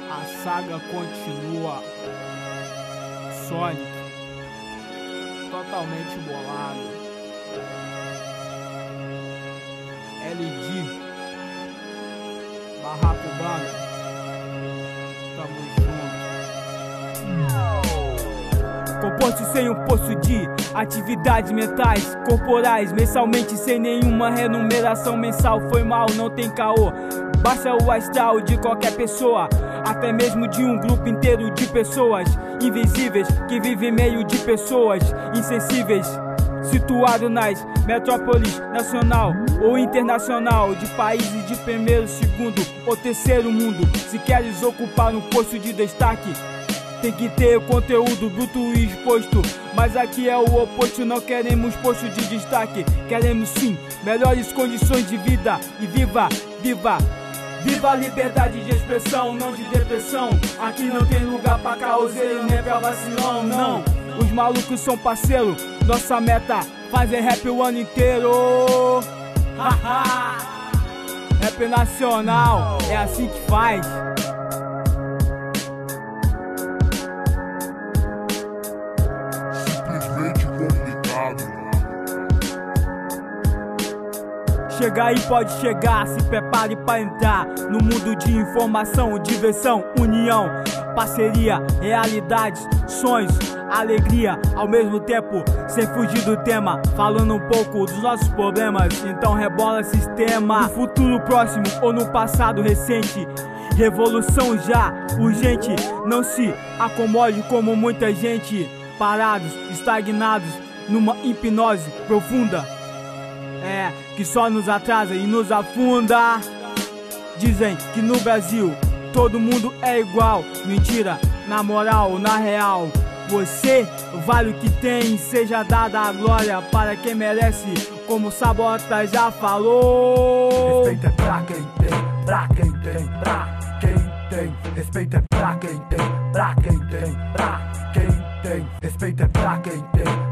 A saga continua. Sonic totalmente bolado. LG Barraco Banda, tamo junto. Composto sem um poço de atividades mentais, corporais, mensalmente sem nenhuma remuneração mensal. Foi mal, não tem caô. Baixa o astral de qualquer pessoa, até mesmo de um grupo inteiro de pessoas invisíveis que vivem meio de pessoas insensíveis, situado nas metrópoles nacional ou internacional, de países de primeiro, segundo ou terceiro mundo. Se queres ocupar um posto de destaque, tem que ter conteúdo bruto e exposto. Mas aqui é o oposto, não queremos posto de destaque. Queremos sim melhores condições de vida. E viva a liberdade de expressão, não de depressão. Aqui não tem lugar pra caoseiro, nem pra vacilão, não. Os malucos são parceiro, nossa meta fazer rap o ano inteiro. Rap nacional, é assim que faz. Simplesmente complicado. Chega aí, pode chegar, se prepare pra entrar no mundo de informação, diversão, união, parceria, realidades, sonhos, alegria, ao mesmo tempo, sem fugir do tema, falando um pouco dos nossos problemas. Então rebola sistema, no futuro próximo ou no passado recente, revolução já, urgente. Não se acomode como muita gente, parados, estagnados, numa hipnose profunda, que só nos atrasa e nos afunda. Dizem que no Brasil todo mundo é igual. Mentira, na moral, na real, você vale o que tem. Seja dada a glória para quem merece, como Sabota já falou. Respeito é pra quem tem, pra quem tem, pra quem tem. Respeito é pra quem tem, pra quem tem, pra quem tem. Respeito é pra quem tem.